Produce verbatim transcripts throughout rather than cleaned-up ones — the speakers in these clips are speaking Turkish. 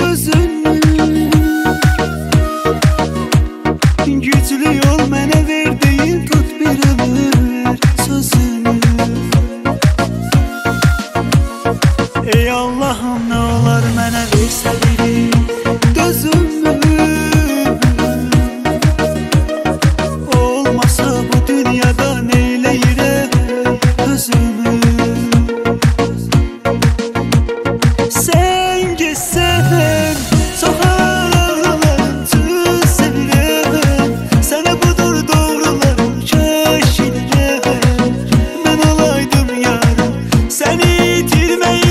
gözünü. Güclü yol mənə verdiyin, tut bir ömür sözünü. Ey Allah'ım, nə olar mənə versə biri dözümü. Olmasa bu dünyada neyləyirəm özümü. Sen geçsen sokaklarım tüm sevirəm. Sana budur doğrularım şaşırırəm. Ben olaydım yarım seni itirmeyin.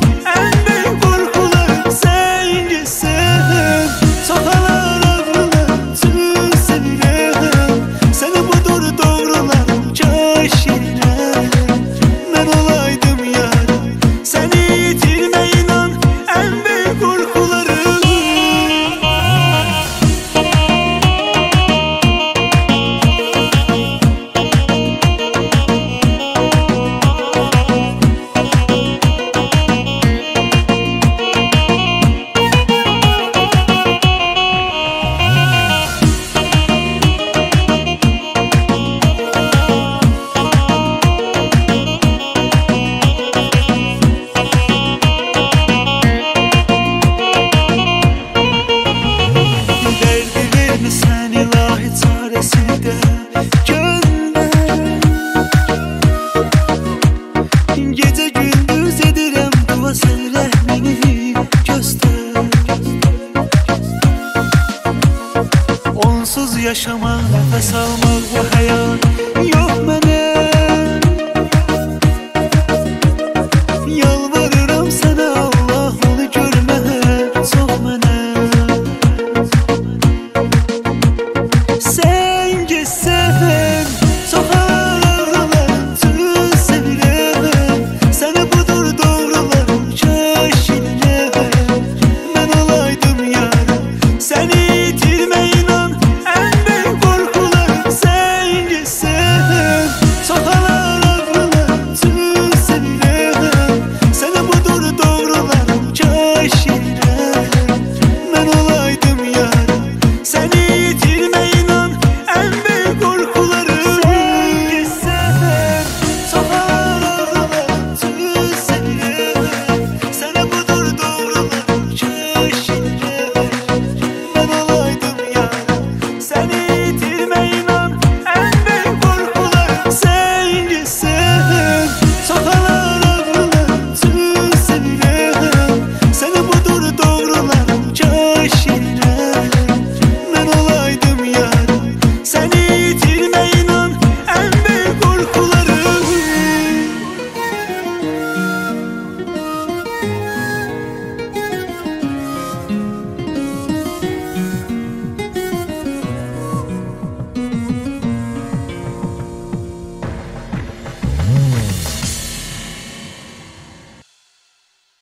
Gece gündüz edirəm dua, sən rəhmini göstər. Onsuz yaşamaq, nəfəs almaq